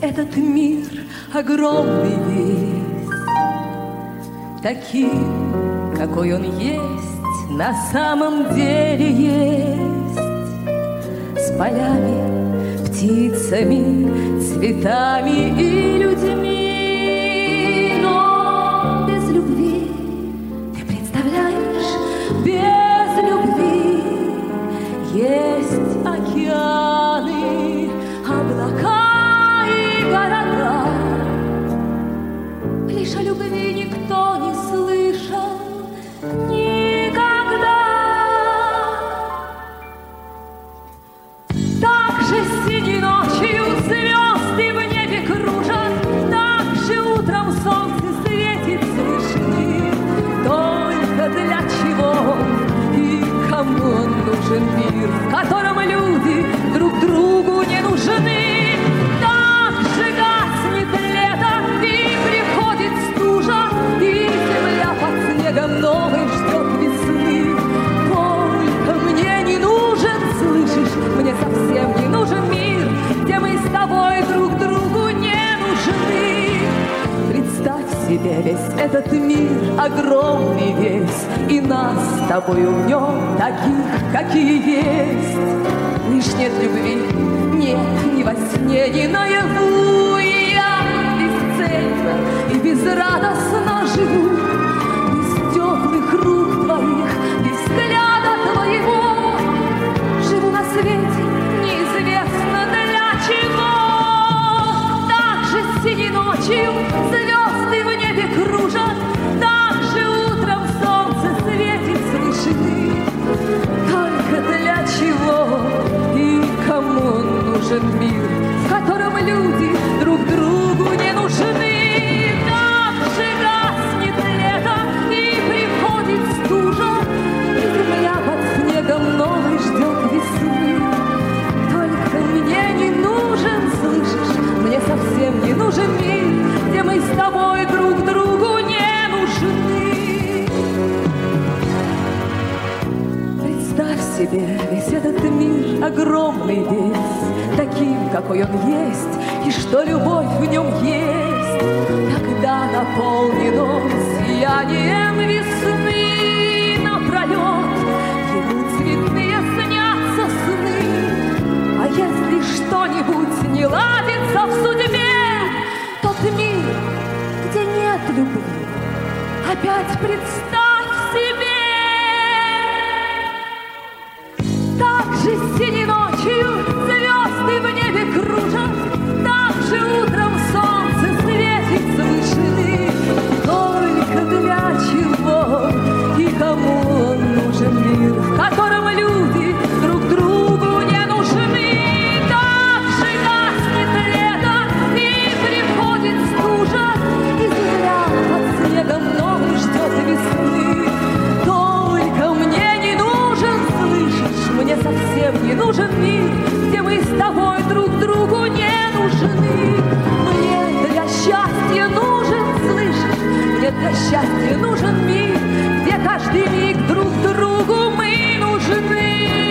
этот мир огромный весь, таким, какой он есть, на самом деле есть, с полями, птицами, цветами и людьми. Но без любви, ты представляешь, без любви есть океаны, облака и города. Лишь о любви никто не слышал никогда. Так же синей ночью звезды в небе кружат, так же утром солнце светит с вышины. Только для чего и кому он нужен мир, в котором люди друг другу не нужны? Так же гаснет лето и приходит стужа, и земля под снегом новой ждет весны. Только мне не нужен, слышишь, мне совсем не нужен мир, где мы с тобой друг другу не нужны. Представь себе весь этот мир огромный весь, и нас с тобою в нем таких, какие есть. Лишь нет любви, нет ни во сне, ни наяву, и я бесцельно и безрадостно живу, без теплых рук твоих, без взгляда твоего. Живу на свете неизвестно для чего. Так же синей ночью звезды в небе кружат, так же утром солнце светит с вышины. Только для чего и кому он нужен мир, в котором люди друг другу не нужны? Так же гаснет лето и приходит стужа, и земля под снегом новой ждет весны. Только мне не нужен, слышишь, мне совсем не нужен мир, где мы с тобой друг другу не нужны. Представь себе весь этот мир огромный весь, таким, какой он есть, и что любовь в нем есть. Когда наполнен он сиянием весны, напролет ему цветные снятся сны. А если что-нибудь не ладится в судьбе, тот мир, где нет любви, опять представь себе. Так же синей ночью звезды в небе кружат, так же утром солнце светит с вышины. Только для чего и кому он нужен мир, в котором люди друг другу не нужны? Так же гаснет лето и приходит стужа, и земля под снегом новый ждет весны. Только мне не нужен, слышишь, мне совсем не нужен мир, где мы с тобой друг другу не нужны. Мне для счастья нужен, слышишь, мне для счастья нужен мир, где каждый миг друг другу мы нужны.